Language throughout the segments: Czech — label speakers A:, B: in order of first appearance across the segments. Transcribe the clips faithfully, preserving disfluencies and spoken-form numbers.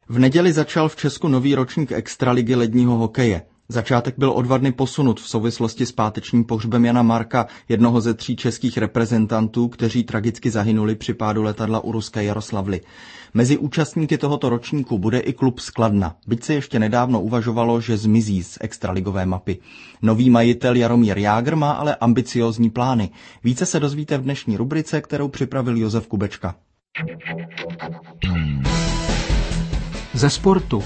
A: V neděli začal v Česku nový ročník extraligy ledního hokeje. Začátek byl o dva dny posunut v souvislosti s pátečním pohřbem Jana Marka, jednoho ze tří českých reprezentantů, kteří tragicky zahynuli při pádu letadla u ruské Jaroslavly. Mezi účastníky tohoto ročníku bude i klub z Kladna, byť se ještě nedávno uvažovalo, že zmizí z extraligové mapy. Nový majitel Jaromír Jágr má ale ambiciózní plány. Více se dozvíte v dnešní rubrice, kterou připravil Josef Kubečka.
B: Ze sportu.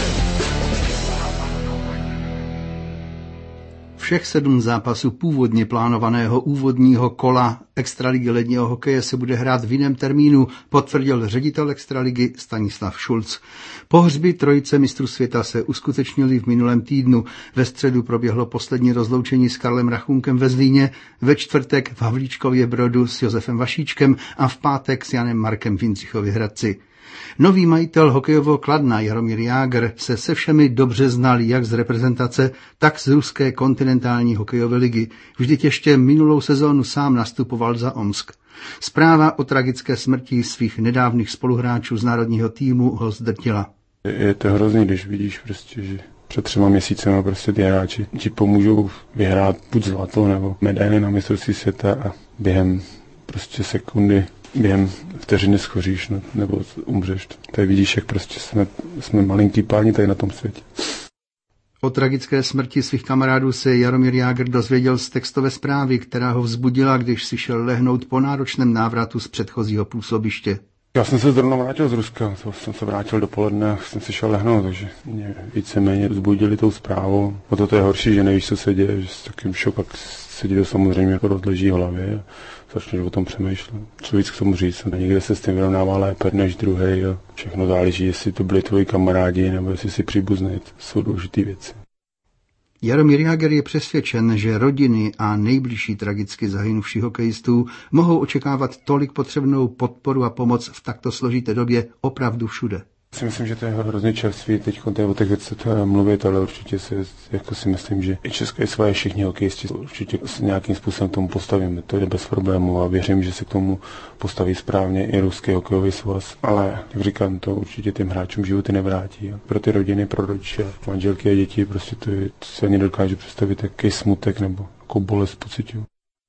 B: Všech sedm zápasů původně plánovaného úvodního kola extraligy ledního hokeje se bude hrát v jiném termínu, potvrdil ředitel extraligy Stanislav Šulc. Pohřby trojice mistrů světa se uskutečnily v minulém týdnu. Ve středu proběhlo poslední rozloučení s Karlem Rachunkem ve Zlíně, ve čtvrtek v Havlíčkově Brodu s Josefem Vašíčkem a v pátek s Janem Markem v Jindřichově Hradci. Nový majitel hokejového Kladna Jaromír Jágr se se všemi dobře znal jak z reprezentace, tak z ruské kontinentální hokejové ligy. Vždyť ještě minulou sezónu sám nastupoval za Omsk. Zpráva o tragické smrti svých nedávných spoluhráčů z národního týmu ho zdrtila.
C: Je to hrozný, když vidíš prostě, že před třema měsícema prostě ty hráči ti pomůžou vyhrát buď zlato nebo medaily na mistrovství světa a během prostě sekundy během vteřiny schoříš, no, nebo umřeš. Tady vidíš, jak prostě jsme, jsme malinký páni tady na tom světě.
B: O tragické smrti svých kamarádů se Jaromír Jágr dozvěděl z textové zprávy, která ho vzbudila, když si šel lehnout po náročném návratu z předchozího působiště.
C: Já jsem se zrovna vrátil z Ruska, jsem se vrátil dopoledne a jsem si šel lehnout, takže mě víceméně vzbudili tou zprávou. O to, to je horší, že nevíš, co se děje, že s takým šok, pak se ti to samozřejmě jako rozleží v hlavě a začneš o tom přemýšlet. Co víc k tomu říct, někde se s tím vyrovnává lépe než druhej a všechno záleží, jestli to byli tvoji kamarádi nebo jestli si příbuzný, to jsou důležité věci.
B: Jaromír Jágr je přesvědčen, že rodiny a nejbližší tragicky zahynuvších hokejistů mohou očekávat tolik potřebnou podporu a pomoc v takto složité době opravdu všude.
C: Si myslím, že to je hrozně čerstvý teď o těch věcech mluvit, ale určitě si, jako si myslím, že i české svaje všichni hokejisti určitě s nějakým způsobem tomu postavíme. To je bez problémů a věřím, že se k tomu postaví správně i ruský hokejový svaz. Ale, jak říkám, to určitě těm hráčům životy nevrátí. A pro ty rodiny, pro rodiče, manželky a děti, prostě to, je, to se ani nedokáže představit, jaký smutek nebo jakou bolest pociťují.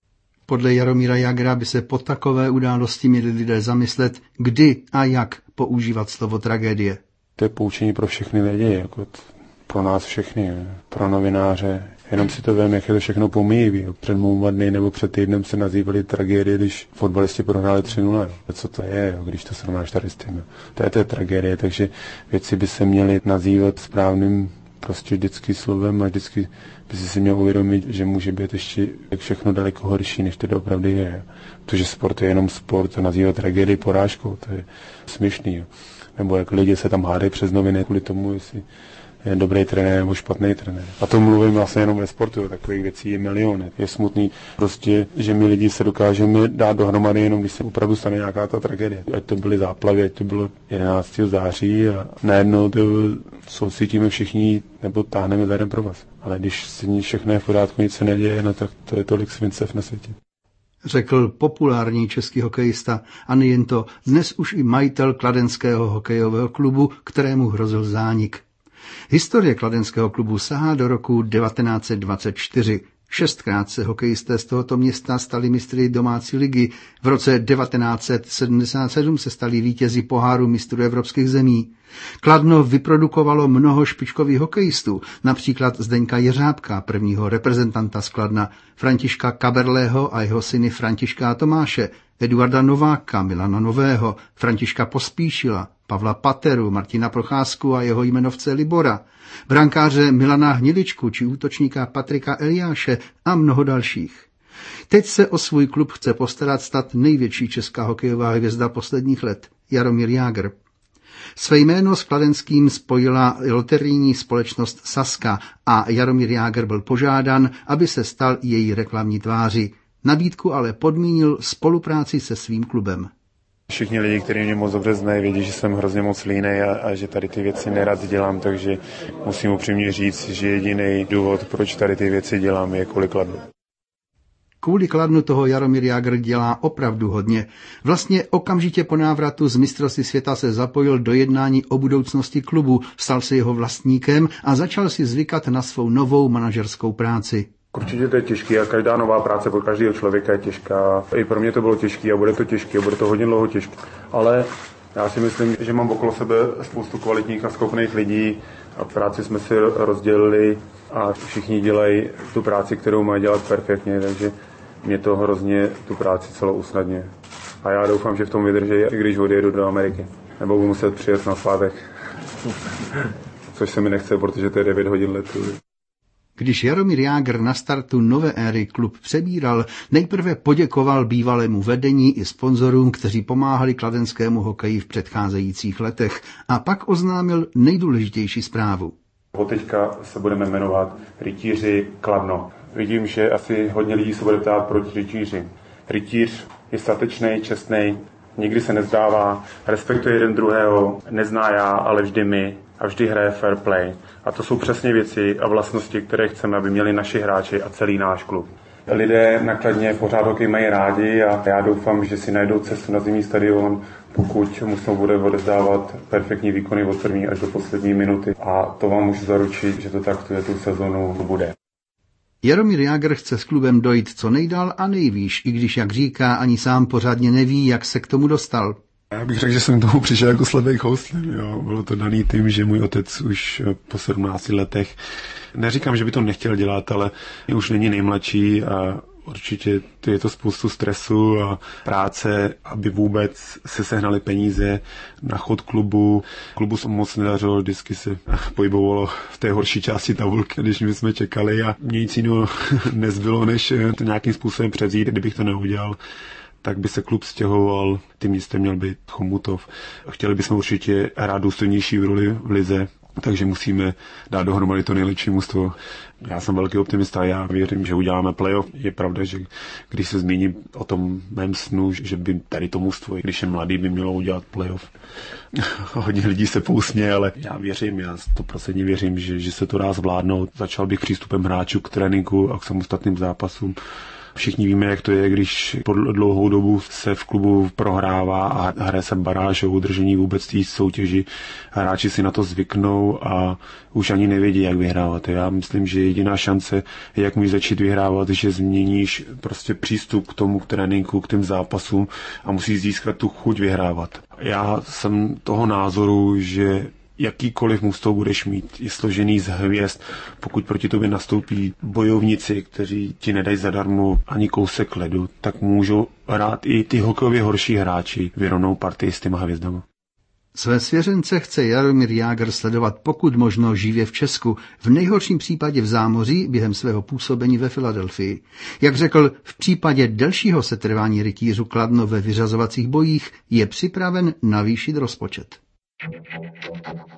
B: Podle Jaromíra Jágra by se po takové události měli lidé zamyslet, kdy a jak používat slovo tragédie.
C: To je poučení pro všechny lidi, jako pro nás všechny, pro novináře. Jenom si to vím, jak je to všechno pomíjí. Před dvěma dny nebo před týdnem se nazývali tragédie, když fotbalisti prohráli tři nula. Co to je, když to srovnáš tady s tím? To je to tragédie, takže věci by se měly nazývat správným prostě vždycky slovem a vždycky by si měl uvědomit, že může být ještě všechno daleko horší, než to opravdu je. Protože sport je jenom sport a nazývat tragédii porážkou, to je směšný. Jo. Nebo jak lidi se tam hádají přes noviny kvůli tomu, jestli je dobrý trenér nebo špatný trenér. A to mluvím vlastně jenom ve sportu, jo. Takových věcí je miliony. Je smutný prostě, že my lidi se dokážeme dát dohromady jenom, když se opravdu stane nějaká ta tragédie. Ať to byly záplavy, ať to bylo jedenáctého září a najednou to soucítíme všichni nebo táhneme za jeden pro vás. Ale když se všechno je v pořádku, nic se neděje, no tak to je tolik svincev na světě.
B: Řekl populární český hokejista a nejen to, dnes už i majitel kladenského hokejového klubu, kterému hrozil zánik. Historie kladenského klubu sahá do roku devatenáct set dvacet čtyři. Šestkrát se hokejisté z tohoto města stali mistry domácí ligy. V roce devatenáct set sedmdesát sedm se stali vítězi poháru mistrů evropských zemí. Kladno vyprodukovalo mnoho špičkových hokejistů, například Zdeňka Jeřábka, prvního reprezentanta z Kladna, Františka Kaberlého a jeho syny Františka a Tomáše, Eduarda Nováka, Milana Nového, Františka Pospíšila, Pavla Pateru, Martina Procházku a jeho jmenovce Libora, brankáře Milana Hniličku či útočníka Patrika Eliáše a mnoho dalších. Teď se o svůj klub chce postarat stát největší česká hokejová hvězda posledních let, Jaromír Jágr. Své jméno s kladenským spojila loterijní společnost Sazka a Jaromír Jágr byl požádan, aby se stal její reklamní tváří. Nabídku ale podmínil spolupráci se svým klubem.
C: Všichni lidi, kteří mě moc dobře znají, vědí, že jsem hrozně moc línej a, a že tady ty věci nerad dělám, takže musím upřímně říct, že jediný důvod, proč tady ty věci dělám, je kvůli Kladnu.
B: Kvůli Kladnu toho Jaromír Jágr dělá opravdu hodně. Vlastně okamžitě po návratu z mistrovství světa se zapojil do jednání o budoucnosti klubu, stal se jeho vlastníkem a začal si zvykat na svou novou manažerskou práci.
C: Určitě to je těžké a každá nová práce pro každého člověka je těžká. I pro mě to bylo těžké a bude to těžké a bude to hodně dlouho těžké. Ale já si myslím, že mám okolo sebe spoustu kvalitních a schopných lidí a práci jsme si rozdělili a všichni dělají tu práci, kterou mají dělat perfektně, takže mě to hrozně tu práci celou usnadňuje. A já doufám, že v tom vydrží, i když odjedu do Ameriky. Nebo budu muset přijet na svátek. Což se mi nechce, protože to je devět hodin letu.
B: Když Jaromír Jágr na startu nové éry klub přebíral, nejprve poděkoval bývalému vedení i sponzorům, kteří pomáhali kladenskému hokeji v předcházejících letech, a pak oznámil nejdůležitější zprávu.
C: Od teďka se budeme jmenovat Rytíři Kladno. Vidím, že asi hodně lidí se bude ptát, proč rytíři. Rytíř je statečný, čestný, nikdy se nezdává, respektuje jeden druhého, nezná já, ale vždy my a vždy hraje fair play. A to jsou přesně věci a vlastnosti, které chceme, aby měli naši hráči a celý náš klub. Lidé na Kladně pořád hokej mají rádi a já doufám, že si najdou cestu na zimní stadion, pokud musou bude odevzdávat perfektní výkony od první až do poslední minuty. A to vám můžu zaručit, že to tak tu sezonu bude.
B: Jaromír Jágr chce s klubem dojít co nejdál a nejvýš, i když, jak říká, ani sám pořádně neví, jak se k tomu dostal.
C: Já bych řekl, že jsem tomu přišel jako slepý kouslim. Jo. Bylo to daný tím, že můj otec už po sedmnácti letech, neříkám, že by to nechtěl dělat, ale už není nejmladší a určitě je to spoustu stresu a práce, aby vůbec se sehnaly peníze na chod klubu. Klubu se moc nedařilo, vždycky se pohybovalo v té horší části tabulky, když my jsme čekali a nic jiného nezbylo, než to nějakým způsobem převzít. Kdybych to neudělal, tak by se klub stěhoval, tím místem měl být Chomutov. Chtěli bychom určitě hrát důstojnější roli v lize, takže musíme dát dohromady to nejlepší mužstvo. Já jsem velký optimista a já věřím, že uděláme playoff. Je pravda, že když se zmíním o tom mém snu, že by tady to mužstvo, když je mladý, by mělo udělat playoff. Hodně lidí se pousměje, ale já věřím, já stoprocentně věřím, že, že se to dá zvládnout. Začal bych přístupem hráčů k tréninku a k samostatným zápasům. Všichni víme, jak to je, když po dlouhou dobu se v klubu prohrává a hraje se baráž o udržení vůbec té soutěži. Hráči si na to zvyknou a už ani nevědí, jak vyhrávat. Já myslím, že jediná šance, jak můžeš začít vyhrávat, že změníš prostě přístup k tomu, k tréninku, k těm zápasům a musíš získat tu chuť vyhrávat. Já jsem toho názoru, že jakýkoliv mužstvo budeš mít, je složený z hvězd, pokud proti tobě nastoupí bojovníci, kteří ti nedají zadarmo ani kousek ledu, tak můžou hrát i ty hokejově horší hráči vyrovnou partii s těma hvězdama.
B: Své svěřence chce Jaromír Jágr sledovat pokud možno živě v Česku, v nejhorším případě v zámoří během svého působení ve Filadelfii. Jak řekl, v případě delšího setrvání rytířů Kladno ve vyřazovacích bojích je připraven navýšit rozpočet.